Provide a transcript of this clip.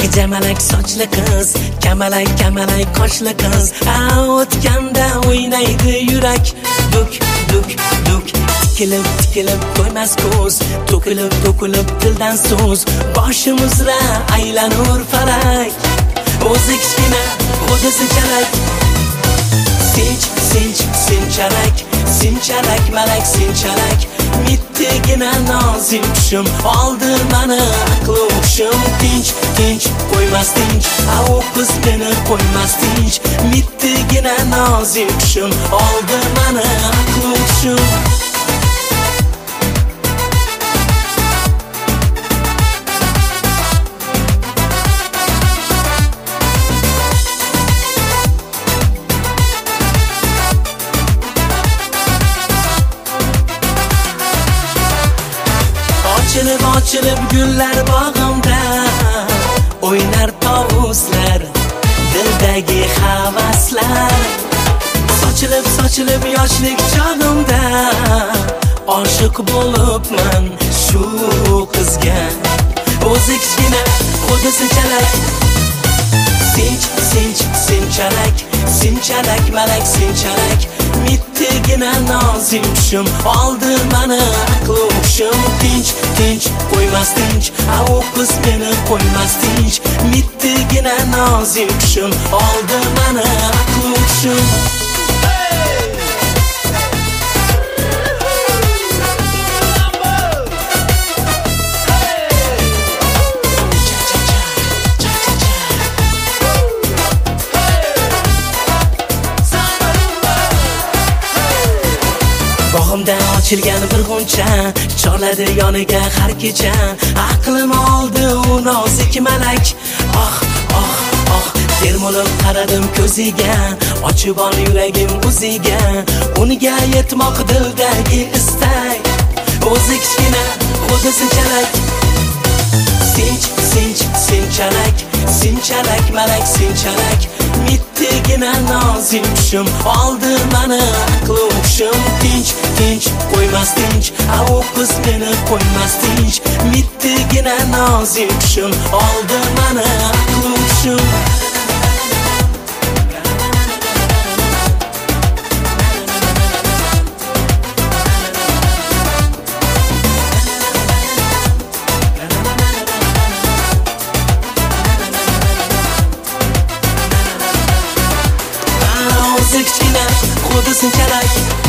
Jamalak sochli qiz, kamalak qoshli qiz, o'tganda o'ynaydi yurak, duk duk duk. Tikilib qo'ymas ko'z, to'kilib tildan so'z, boshimizra aylanur falak. O'zi kichkina, o'zi chalak. Sincharak malak sincharak, mittigina nozik tushim oldi mani aqli hushim. Tinch qo'ymas tinch, u qiz meni qo'ymas tinch, mittigina nozik tushim oldi mani aqli hushim. Ochilib gullar bog'imda, o'ynar tovuslar, dildagi havaslar. Sochilib yoshlik chog'imda, oshiq bo'libman shu qizga. O'zi kichkina, o'zi chalak. Sincharak malak sincharak, mittigina nozik tushim oldi mani aqli hushim. Tinch qo'ymas tinch, u qiz meni qo'ymas tinch, mittigina nozik tushim oldi mani aqli hushim. Bog'imda ochilgan bir g'uncha, chorladi yoniga har kecha. Aqlim oldi u nozik malak. Oh, termulib qaradim ko'ziga, ochib ol yuragim o'ziga. Unga yetmoq dildagi istak. O'zi kichkina, o'zi chalak. Sincharak malak sincharak, mittigina nozik tushim oldi mani aqli hushim. Tinch qo'ymas tinch, u qiz meni qo'ymas tinch, mittigina nozik tushim oldi mani aqli hushim. O'zi kichkina, o'zi chalak.